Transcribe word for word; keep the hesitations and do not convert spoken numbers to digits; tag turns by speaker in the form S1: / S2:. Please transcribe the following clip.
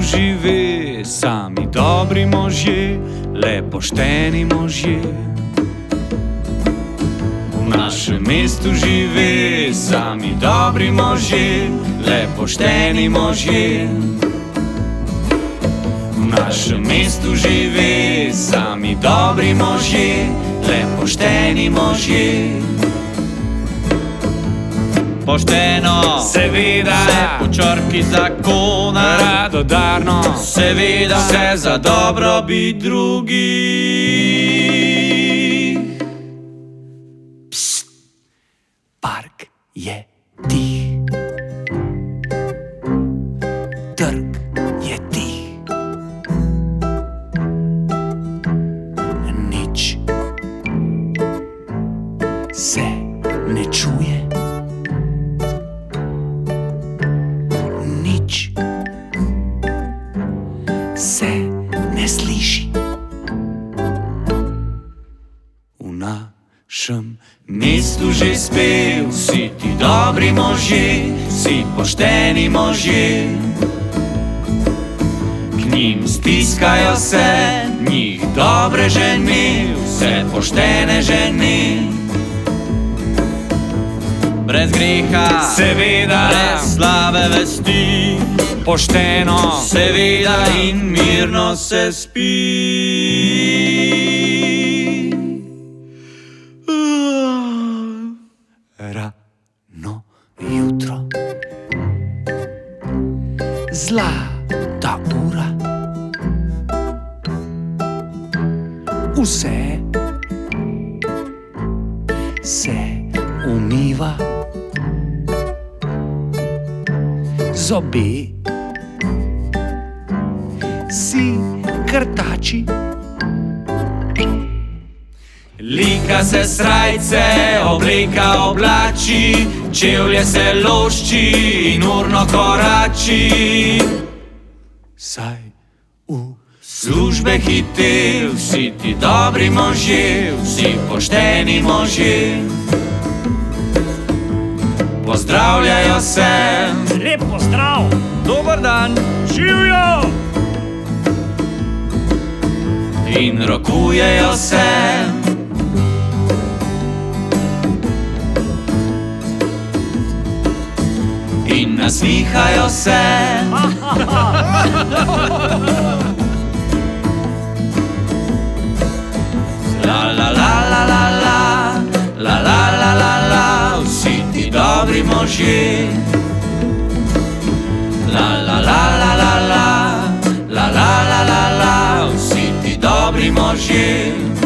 S1: žive sami dobri možje, le pošteni možje. V našem mestu žive sami dobri možje, le pošteni možje. V našem mestu žive sami dobri možje, le pošteni možje.
S2: Pošteno,
S1: seveda,
S2: vse po črki zakona,
S1: radodarno,
S2: seveda, vse za dobrobit drugih.
S1: Pst, park je tih, trg je tih, nič se ne čuje. Nič se ne sliši. V našem mestu že spev, vsi ti dobri možje, vsi pošteni možje. K njim stiskajo se, njih dobre žene, vse poštene žene.
S2: Brez greha,
S1: seveda,
S2: brez slabe vesti,
S1: pošteno,
S2: seveda in mirno se spi.
S1: Rano jutro, zlata ura, vse se umiva, zobe si krtači, lika se srajce, obleka oblači, čevlje se lošči in urno korači. Saj v službe hite, vsi ti dobri možje, vsi pošteni možje. Pozdravljajo se,
S3: lep pozdrav,
S2: dober dan,
S3: živijo!
S1: In rokujejo se, in nasmihajo se. La la la la la la, la la la la la, vsi ti dobri možje. La la la la la la, la la la la la, vsi ti dobri možje.